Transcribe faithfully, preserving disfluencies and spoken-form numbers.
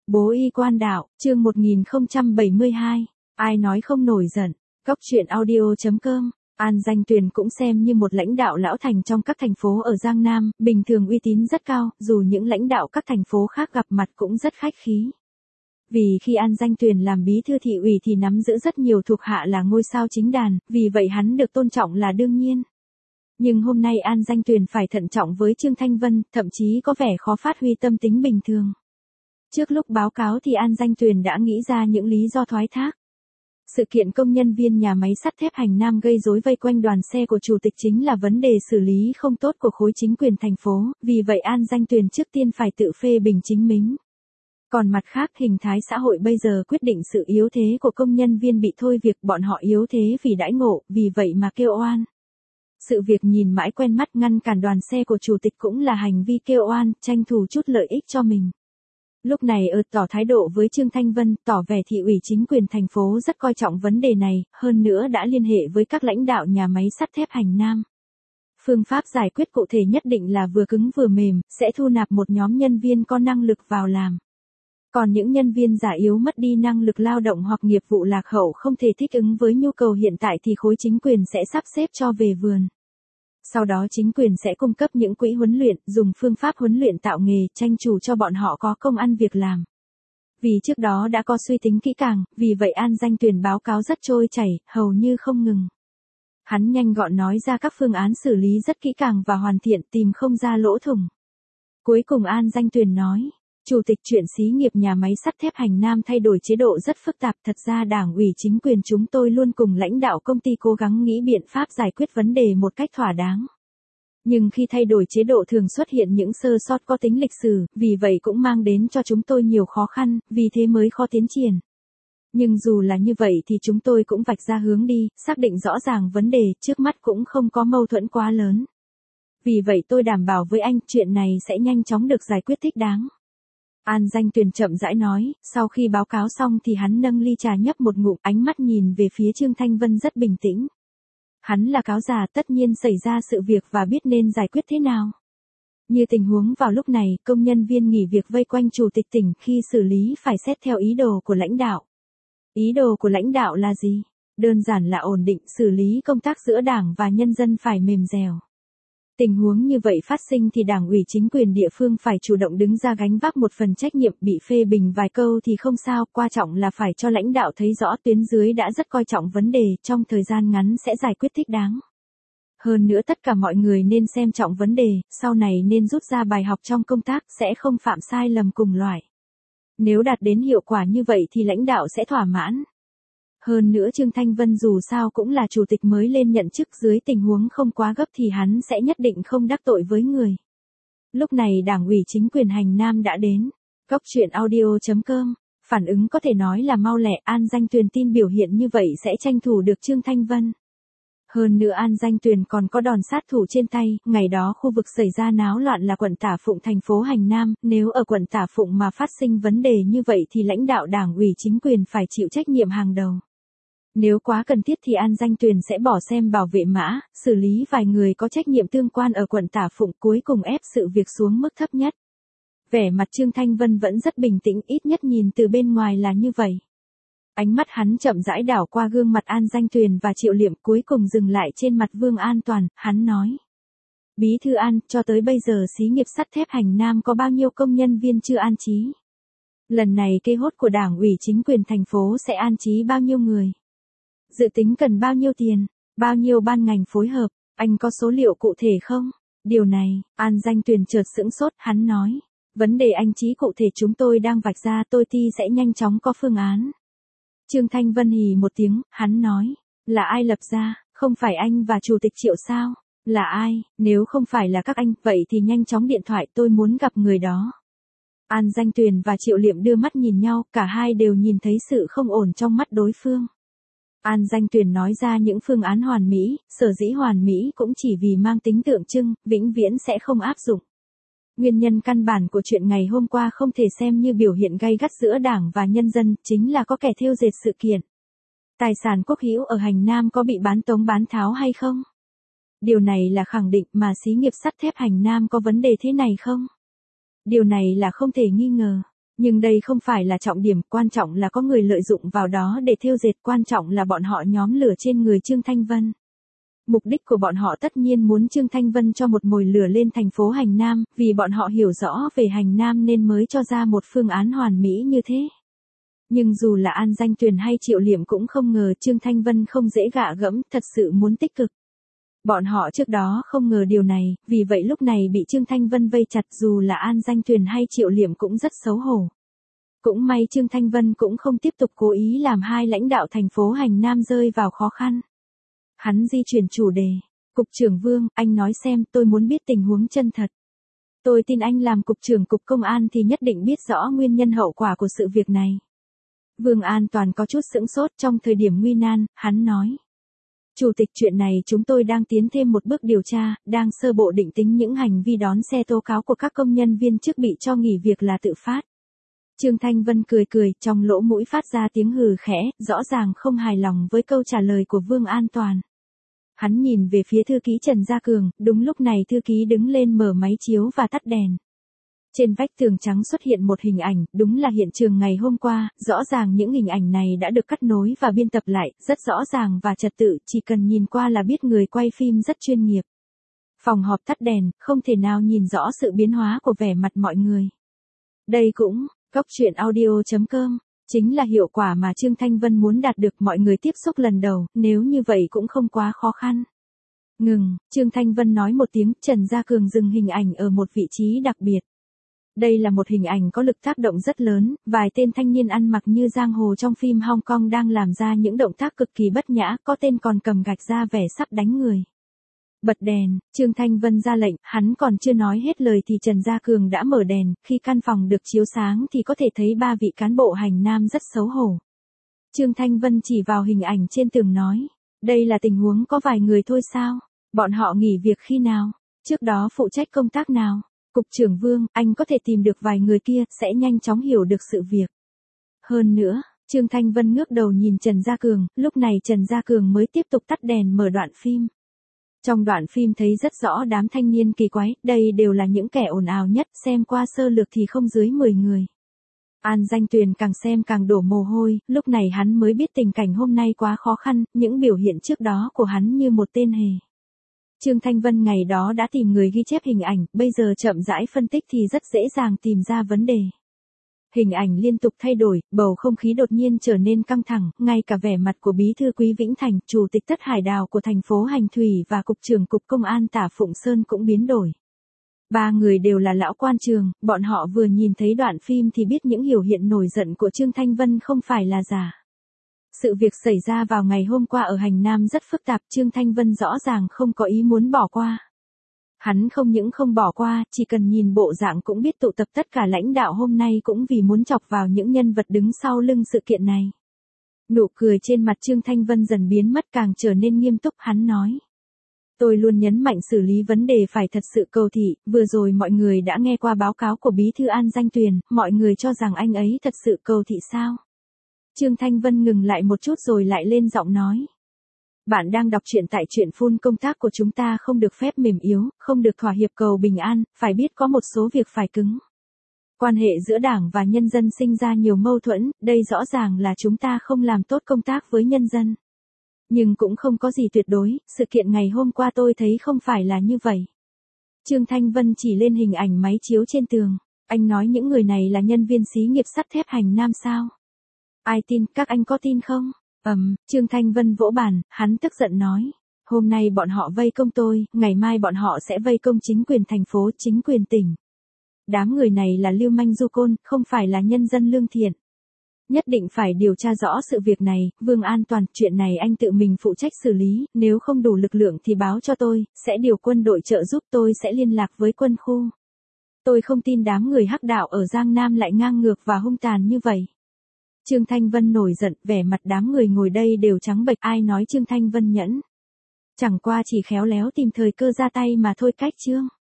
Bố y quan đạo, chương một nghìn không trăm bảy mươi hai, ai nói không nổi giận, Cóc truyện audio chấm com. An Danh Tuyền cũng xem như một lãnh đạo lão thành trong các thành phố ở Giang Nam, bình thường uy tín rất cao, dù những lãnh đạo các thành phố khác gặp mặt cũng rất khách khí. Vì khi An Danh Tuyền làm bí thư thị ủy thì nắm giữ rất nhiều thuộc hạ là ngôi sao chính đàn, vì vậy hắn được tôn trọng là đương nhiên. Nhưng hôm nay An Danh Tuyền phải thận trọng với Trương Thanh Vân, thậm chí có vẻ khó phát huy tâm tính bình thường. Trước lúc báo cáo thì An Danh Tuyền đã nghĩ ra những lý do thoái thác. Sự kiện công nhân viên nhà máy sắt thép Hành Nam gây rối vây quanh đoàn xe của chủ tịch chính là vấn đề xử lý không tốt của khối chính quyền thành phố, vì vậy An Danh Tuyền trước tiên phải tự phê bình chính mình. Còn mặt khác, hình thái xã hội bây giờ quyết định sự yếu thế của công nhân viên bị thôi việc, bọn họ yếu thế vì đãi ngộ, vì vậy mà kêu oan. Sự việc nhìn mãi quen mắt, ngăn cản đoàn xe của chủ tịch cũng là hành vi kêu oan, tranh thủ chút lợi ích cho mình. Lúc này ợt tỏ thái độ với Trương Thanh Vân, tỏ vẻ thị ủy chính quyền thành phố rất coi trọng vấn đề này, hơn nữa đã liên hệ với các lãnh đạo nhà máy sắt thép Hành Nam. Phương pháp giải quyết cụ thể nhất định là vừa cứng vừa mềm, sẽ thu nạp một nhóm nhân viên có năng lực vào làm. Còn những nhân viên già yếu mất đi năng lực lao động hoặc nghiệp vụ lạc hậu không thể thích ứng với nhu cầu hiện tại thì khối chính quyền sẽ sắp xếp cho về vườn. Sau đó chính quyền sẽ cung cấp những quỹ huấn luyện, dùng phương pháp huấn luyện tạo nghề, tranh thủ cho bọn họ có công ăn việc làm. Vì trước đó đã có suy tính kỹ càng, vì vậy An Danh Tuyền báo cáo rất trôi chảy, hầu như không ngừng. Hắn nhanh gọn nói ra các phương án xử lý rất kỹ càng và hoàn thiện, tìm không ra lỗ thủng. Cuối cùng An Danh Tuyền nói, Chủ tịch, chuyện xí nghiệp nhà máy sắt thép Hành Nam thay đổi chế độ rất phức tạp, thật ra đảng ủy chính quyền chúng tôi luôn cùng lãnh đạo công ty cố gắng nghĩ biện pháp giải quyết vấn đề một cách thỏa đáng. Nhưng khi thay đổi chế độ thường xuất hiện những sơ sót có tính lịch sử, vì vậy cũng mang đến cho chúng tôi nhiều khó khăn, vì thế mới khó tiến triển. Nhưng dù là như vậy thì chúng tôi cũng vạch ra hướng đi, xác định rõ ràng vấn đề, trước mắt cũng không có mâu thuẫn quá lớn. Vì vậy tôi đảm bảo với anh, chuyện này sẽ nhanh chóng được giải quyết thích đáng. An Danh Tuyền chậm rãi nói, sau khi báo cáo xong thì hắn nâng ly trà nhấp một ngụm, ánh mắt nhìn về phía Trương Thanh Vân rất bình tĩnh. Hắn là cáo già, tất nhiên xảy ra sự việc và biết nên giải quyết thế nào. Như tình huống vào lúc này, công nhân viên nghỉ việc vây quanh chủ tịch tỉnh, khi xử lý phải xét theo ý đồ của lãnh đạo. Ý đồ của lãnh đạo là gì? Đơn giản là ổn định, xử lý công tác giữa đảng và nhân dân phải mềm dẻo. Tình huống như vậy phát sinh thì đảng ủy chính quyền địa phương phải chủ động đứng ra gánh vác một phần trách nhiệm, bị phê bình vài câu thì không sao, quan trọng là phải cho lãnh đạo thấy rõ tuyến dưới đã rất coi trọng vấn đề, trong thời gian ngắn sẽ giải quyết thích đáng. Hơn nữa tất cả mọi người nên xem trọng vấn đề, sau này nên rút ra bài học trong công tác, sẽ không phạm sai lầm cùng loại. Nếu đạt đến hiệu quả như vậy thì lãnh đạo sẽ thỏa mãn. Hơn nữa Trương Thanh Vân dù sao cũng là chủ tịch mới lên nhận chức, dưới tình huống không quá gấp thì hắn sẽ nhất định không đắc tội với người. Lúc này đảng ủy chính quyền Hành Nam đã đến. Cóc truyện audio chấm com, phản ứng có thể nói là mau lẹ, An Danh Tuyền tin biểu hiện như vậy sẽ tranh thủ được Trương Thanh Vân. Hơn nữa An Danh Tuyền còn có đòn sát thủ trên tay, ngày đó khu vực xảy ra náo loạn là quận Tả Phụng thành phố Hành Nam, nếu ở quận Tả Phụng mà phát sinh vấn đề như vậy thì lãnh đạo đảng ủy chính quyền phải chịu trách nhiệm hàng đầu. Nếu quá cần thiết thì An Danh Tuyền sẽ bỏ xem bảo vệ mã, xử lý vài người có trách nhiệm tương quan ở quận Tả Phụng, cuối cùng ép sự việc xuống mức thấp nhất. Vẻ mặt Trương Thanh Vân vẫn rất bình tĩnh, ít nhất nhìn từ bên ngoài là như vậy. Ánh mắt hắn chậm rãi đảo qua gương mặt An Danh Tuyền và Triệu Liệm, cuối cùng dừng lại trên mặt Vương An Toàn, hắn nói. Bí thư An, cho tới bây giờ xí nghiệp sắt thép Hành Nam có bao nhiêu công nhân viên chưa an trí? Lần này kê hốt của đảng ủy chính quyền thành phố sẽ an trí bao nhiêu người? Dự tính cần bao nhiêu tiền? Bao nhiêu ban ngành phối hợp? Anh có số liệu cụ thể không? Điều này, An Danh Tuyền chợt sững sốt, hắn nói. Vấn đề anh trí cụ thể chúng tôi đang vạch ra, tôi ty sẽ nhanh chóng có phương án. Trương Thanh Vân hì một tiếng, hắn nói. Là ai lập ra? Không phải anh và Chủ tịch Triệu sao? Là ai? Nếu không phải là các anh, vậy thì nhanh chóng điện thoại, tôi muốn gặp người đó. An Danh Tuyền và Triệu Liệm đưa mắt nhìn nhau, cả hai đều nhìn thấy sự không ổn trong mắt đối phương. An Danh Tuyền nói ra những phương án hoàn mỹ, sở dĩ hoàn mỹ cũng chỉ vì mang tính tượng trưng, vĩnh viễn sẽ không áp dụng. Nguyên nhân căn bản của chuyện ngày hôm qua không thể xem như biểu hiện gay gắt giữa đảng và nhân dân, chính là có kẻ thêu dệt sự kiện. Tài sản quốc hữu ở Hành Nam có bị bán tống bán tháo hay không? Điều này là khẳng định, mà xí nghiệp sắt thép Hành Nam có vấn đề thế này không? Điều này là không thể nghi ngờ. Nhưng đây không phải là trọng điểm, quan trọng là có người lợi dụng vào đó để thêu dệt, quan trọng là bọn họ nhóm lửa trên người Trương Thanh Vân. Mục đích của bọn họ tất nhiên muốn Trương Thanh Vân cho một mồi lửa lên thành phố Hành Nam, vì bọn họ hiểu rõ về Hành Nam nên mới cho ra một phương án hoàn mỹ như thế. Nhưng dù là An Danh Tuyền hay Triệu Liệm cũng không ngờ Trương Thanh Vân không dễ gạ gẫm, thật sự muốn tích cực. Bọn họ trước đó không ngờ điều này, vì vậy lúc này bị Trương Thanh Vân vây chặt, dù là An Danh Tuyền hay Triệu Liệm cũng rất xấu hổ. Cũng may Trương Thanh Vân cũng không tiếp tục cố ý làm hai lãnh đạo thành phố Hành Nam rơi vào khó khăn. Hắn di chuyển chủ đề. Cục trưởng Vương, anh nói xem, tôi muốn biết tình huống chân thật. Tôi tin anh làm cục trưởng cục công an thì nhất định biết rõ nguyên nhân hậu quả của sự việc này. Vương An Toàn có chút sững sốt, trong thời điểm nguy nan, hắn nói. Chủ tịch, chuyện này chúng tôi đang tiến thêm một bước điều tra, đang sơ bộ định tính những hành vi đón xe tố cáo của các công nhân viên chức bị cho nghỉ việc là tự phát. Trương Thanh Vân cười cười, trong lỗ mũi phát ra tiếng hừ khẽ, rõ ràng không hài lòng với câu trả lời của Vương An Toàn. Hắn nhìn về phía thư ký Trần Gia Cường, đúng lúc này thư ký đứng lên mở máy chiếu và tắt đèn. Trên vách tường trắng xuất hiện một hình ảnh, đúng là hiện trường ngày hôm qua, rõ ràng những hình ảnh này đã được cắt nối và biên tập lại, rất rõ ràng và trật tự, chỉ cần nhìn qua là biết người quay phim rất chuyên nghiệp. Phòng họp tắt đèn, không thể nào nhìn rõ sự biến hóa của vẻ mặt mọi người. Đây cũng, Cóc Truyện Audio chấm com, chính là hiệu quả mà Trương Thanh Vân muốn đạt được, mọi người tiếp xúc lần đầu, nếu như vậy cũng không quá khó khăn. Ngừng, Trương Thanh Vân nói một tiếng, Trần Gia Cường dừng hình ảnh ở một vị trí đặc biệt. Đây là một hình ảnh có lực tác động rất lớn, vài tên thanh niên ăn mặc như giang hồ trong phim Hong Kong đang làm ra những động tác cực kỳ bất nhã, có tên còn cầm gạch ra vẻ sắp đánh người. Bật đèn, Trương Thanh Vân ra lệnh, hắn còn chưa nói hết lời thì Trần Gia Cường đã mở đèn, khi căn phòng được chiếu sáng thì có thể thấy ba vị cán bộ Hành Nam rất xấu hổ. Trương Thanh Vân chỉ vào hình ảnh trên tường nói, đây là tình huống có vài người thôi sao? Bọn họ nghỉ việc khi nào? Trước đó phụ trách công tác nào? Cục trưởng Vương, anh có thể tìm được vài người kia, sẽ nhanh chóng hiểu được sự việc. Hơn nữa, Trương Thanh Vân ngước đầu nhìn Trần Gia Cường, lúc này Trần Gia Cường mới tiếp tục tắt đèn mở đoạn phim. Trong đoạn phim thấy rất rõ đám thanh niên kỳ quái, đây đều là những kẻ ồn ào nhất, xem qua sơ lược thì không dưới mười người. An Danh Tuyền càng xem càng đổ mồ hôi, lúc này hắn mới biết tình cảnh hôm nay quá khó khăn, những biểu hiện trước đó của hắn như một tên hề. Trương Thanh Vân ngày đó đã tìm người ghi chép hình ảnh, bây giờ chậm rãi phân tích thì rất dễ dàng tìm ra vấn đề. Hình ảnh liên tục thay đổi, bầu không khí đột nhiên trở nên căng thẳng, ngay cả vẻ mặt của Bí thư Quý Vĩnh Thành, Chủ tịch Tất Hải Đào của thành phố Hành Thủy và Cục trưởng Cục Công an Tả Phụng Sơn cũng biến đổi. Ba người đều là lão quan trường, bọn họ vừa nhìn thấy đoạn phim thì biết những biểu hiện nổi giận của Trương Thanh Vân không phải là giả. Sự việc xảy ra vào ngày hôm qua ở Hành Nam rất phức tạp, Trương Thanh Vân rõ ràng không có ý muốn bỏ qua. Hắn không những không bỏ qua, chỉ cần nhìn bộ dạng cũng biết tụ tập tất cả lãnh đạo hôm nay cũng vì muốn chọc vào những nhân vật đứng sau lưng sự kiện này. Nụ cười trên mặt Trương Thanh Vân dần biến mất, càng trở nên nghiêm túc, hắn nói. Tôi luôn nhấn mạnh xử lý vấn đề phải thật sự cầu thị, vừa rồi mọi người đã nghe qua báo cáo của Bí thư An Danh Tuyền, mọi người cho rằng anh ấy thật sự cầu thị sao? Trương Thanh Vân ngừng lại một chút rồi lại lên giọng nói. Bạn đang đọc truyện tại truyện phun, công tác của chúng ta không được phép mềm yếu, không được thỏa hiệp cầu bình an, phải biết có một số việc phải cứng. Quan hệ giữa đảng và nhân dân sinh ra nhiều mâu thuẫn, đây rõ ràng là chúng ta không làm tốt công tác với nhân dân. Nhưng cũng không có gì tuyệt đối, sự kiện ngày hôm qua tôi thấy không phải là như vậy. Trương Thanh Vân chỉ lên hình ảnh máy chiếu trên tường. Anh nói những người này là nhân viên xí nghiệp sắt thép Hành Nam sao? Ai tin, các anh có tin không? Ầm, um, Trương Thanh Vân vỗ bàn, hắn tức giận nói. Hôm nay bọn họ vây công tôi, ngày mai bọn họ sẽ vây công chính quyền thành phố, chính quyền tỉnh. Đám người này là lưu manh du côn, không phải là nhân dân lương thiện. Nhất định phải điều tra rõ sự việc này, Vương An Toàn, chuyện này anh tự mình phụ trách xử lý, nếu không đủ lực lượng thì báo cho tôi, sẽ điều quân đội trợ giúp, tôi sẽ liên lạc với quân khu. Tôi không tin đám người hắc đạo ở Giang Nam lại ngang ngược và hung tàn như vậy. Trương Thanh Vân nổi giận, vẻ mặt đám người ngồi đây đều trắng bệch, ai nói Trương Thanh Vân nhẫn. Chẳng qua chỉ khéo léo tìm thời cơ ra tay mà thôi. Cách Trương